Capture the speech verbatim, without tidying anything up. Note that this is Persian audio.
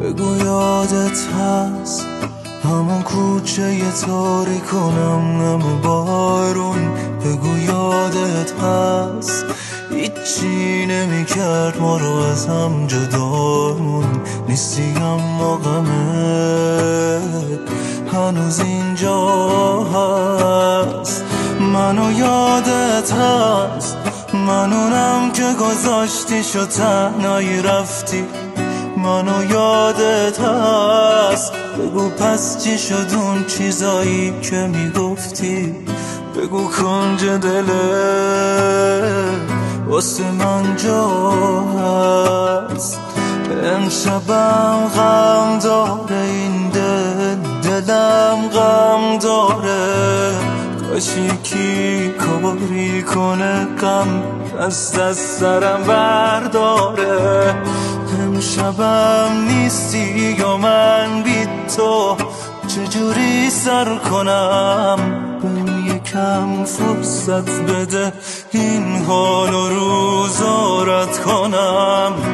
بگو یادت هست همون کوچه ی تاریکونم نم بارون. بگو یادت هست هیچی نمی کرد ما رو از هم جدامون. نیستی اما غمت هنوز اینجا هست. منو یادت هست منونم که گذاشتیش و تنهایی رفتی. منو یادت هست بگو پس چی شد اون چیزایی که میگفتی. بگو کنج دلت واسه من جا هست. امشبم غم داره این دل، دلم غم داره. کاش یکی کاری کنه غم دست از سرم برداره. امشبم نیستی یا من بی تو چجوری سر کنم. بهم یکم فرصت بده این حال رو روزارت کنم.